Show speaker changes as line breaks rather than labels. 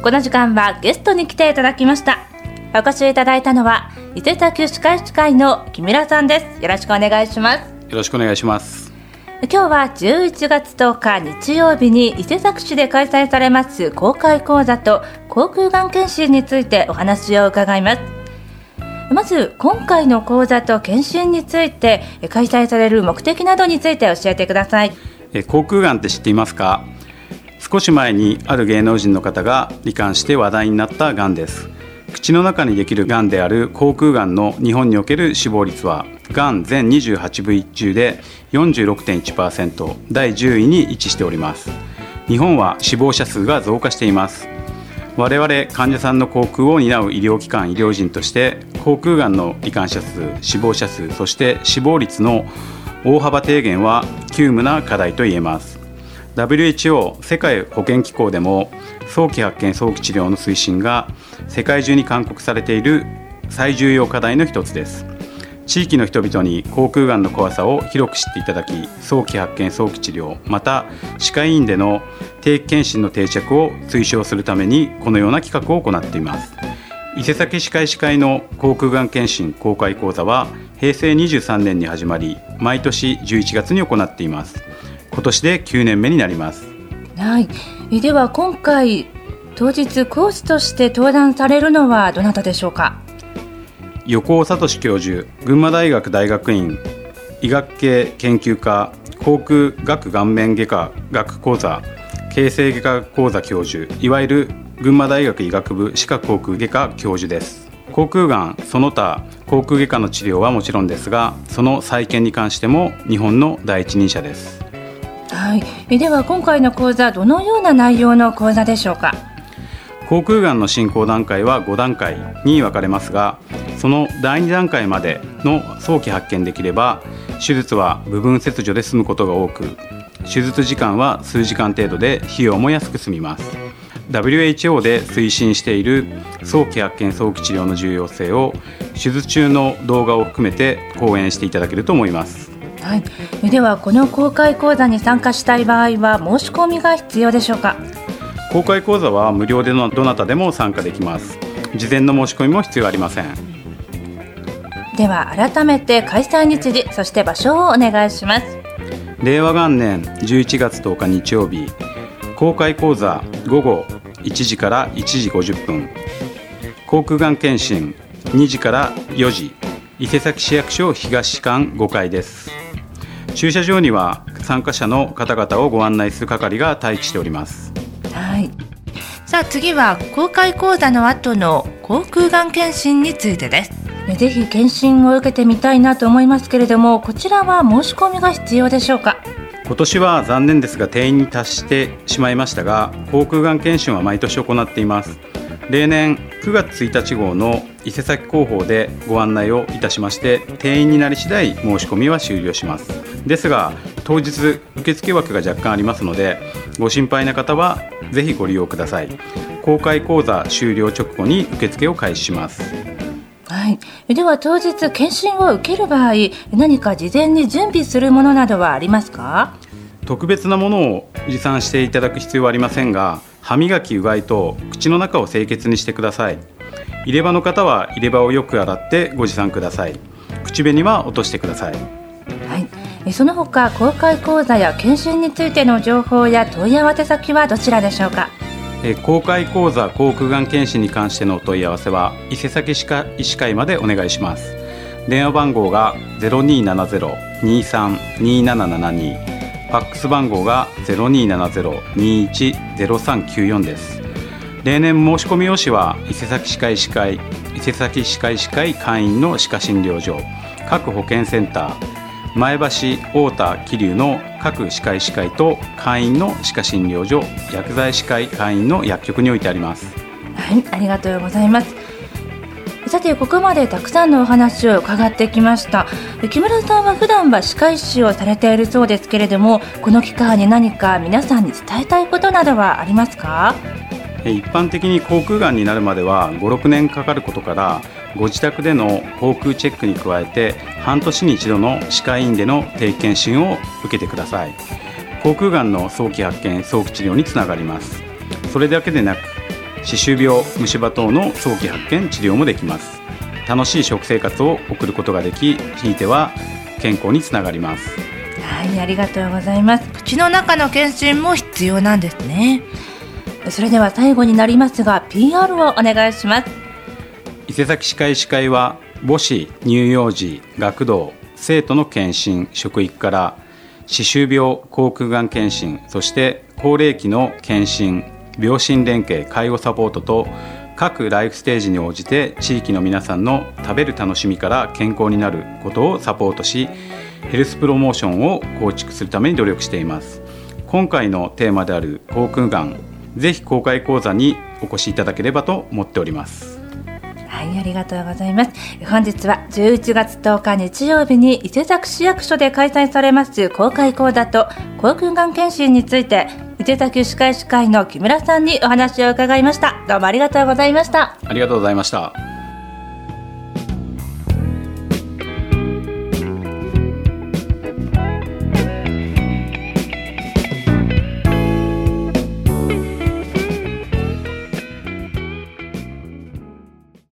この時間はゲストに来ていただきました。お越しいただいたのは伊勢崎歯科医師会の木村さんです。よろしくお願いします。
よろしくお願いします。
今日は11月10日日曜日に伊勢崎市で開催されます公開講座と口腔がん検診についてお話を伺います。まず今回の講座と検診について開催される目的などについて教えてください。
口腔がんって知っていますか？少し前にある芸能人の方が罹患して話題になったがんです。口の中にできるがんである口腔がんの日本における死亡率はがん全28部位中で 46.1%、 第10位に位置しております。日本は死亡者数が増加しています。我々患者さんの口腔を担う医療機関医療人として口腔がんの罹患者数、死亡者数、そして死亡率の大幅低減は急務な課題と言えます。WHO 世界保健機構でも早期発見早期治療の推進が世界中に勧告されている最重要課題の一つです。地域の人々に口腔がんの怖さを広く知っていただき、早期発見早期治療、また歯科医院での定期検診の定着を推奨するためにこのような企画を行っています。伊勢崎歯科医師会の口腔がん検診公開講座は平成23年に始まり、毎年11月に行っています。今年で9年目になります。
はい、では今回当日講師として登壇されるのはどなたでしょうか？
横尾聡教授、群馬大学大学院医学系研究科口腔顎顔面外科学講座形成外科講座教授、いわゆる群馬大学医学部歯科口腔外科教授です。口腔がんその他口腔外科の治療はもちろんですが、その再建に関しても日本の第一人者です。
はい、では今回の講座どのような内容の講座でしょうか？
口腔がんの進行段階は5段階に分かれますが、その第2段階までの早期発見できれば手術は部分切除で済むことが多く、手術時間は数時間程度で費用も安く済みます。 WHO で推進している早期発見早期治療の重要性を手術中の動画を含めて講演していただけると思います。
はい、ではこの公開講座に参加したい場合は申し込みが必要でしょうか？
公開講座は無料でのどなたでも参加できます。事前の申し込みも必要ありません。
では改めて開催日時、そして場所をお願いします。
令和元年11月10日日曜日、公開講座午後1時から1時50分、口腔がん検診2時から4時、伊勢崎市役所東館5階です。駐車場には参加者の方々をご案内する係が待機しております。
はい、さあ次は公開講座の後の口腔がん検診についてです。ぜひ検診を受けてみたいなと思いますけれども、こちらは申し込みが必要でしょうか？
今年は残念ですが定員に達してしまいましたが、口腔がん検診は毎年行っています。例年9月1日号の伊勢崎広報でご案内をいたしまして、定員になり次第申し込みは終了します。ですが当日受付枠が若干ありますので、ご心配な方はぜひご利用ください。公開講座終了直後に受付を開始します。
はい、では当日検診を受ける場合、何か事前に準備するものなどはありますか？
特別なものを持参していただく必要はありませんが、歯磨きうがいと口の中を清潔にしてください。入れ歯の方は入れ歯をよく洗ってご持参ください。口紅は落としてください。
はい、その他公開講座や検診についての情報や問い合わせ先はどちらでしょうか？
公開講座口腔がん検診に関してのお問い合わせは伊勢崎歯科医師会までお願いします。電話番号が 0270-232772、ファックス番号が 0270-210394 です。例年申し込み用紙は伊勢崎歯科医師会、伊勢崎歯科医師会会員の歯科診療所、各保健センター、前橋、太田、桐生の各歯科医師会と会員の歯科診療所、薬剤師会会員の薬局に置いてあります。
はい、ありがとうございます。さてここまでたくさんのお話を伺ってきました。木村さんは普段は歯科医師をされているそうですけれども、この機会に何か皆さんに伝えたいことなどはありますか？
一般的に口腔がんになるまでは 5,6 年かかることから、ご自宅での口腔チェックに加えて半年に一度の歯科医院での定期検診を受けてください。口腔がんの早期発見早期治療につながります。それだけでなく、 歯周病、虫歯等の早期発見治療もできます。楽しい食生活を送ることができ、ひいては健康につながります。
はい、ありがとうございます。口の中の検診も必要なんですね。それでは最後になりますが PR をお願いします。
伊勢崎歯科医師会は母子、乳幼児、学童、生徒の検診、食育から歯周病、口腔がん検診、そして高齢期の検診、病診連携、介護サポートと各ライフステージに応じて地域の皆さんの食べる楽しみから健康になることをサポートし、ヘルスプロモーションを構築するために努力しています。今回のテーマである口腔がん、ぜひ公開講座にお越しいただければと思っております。
はい、ありがとうございます。本日は11月10日日曜日に伊勢崎市役所で開催されます公開講座と口腔がん検診について、伊勢崎歯科医師会の木村さんにお話を伺いました。どうもありがとうございました。
ありがとうございました。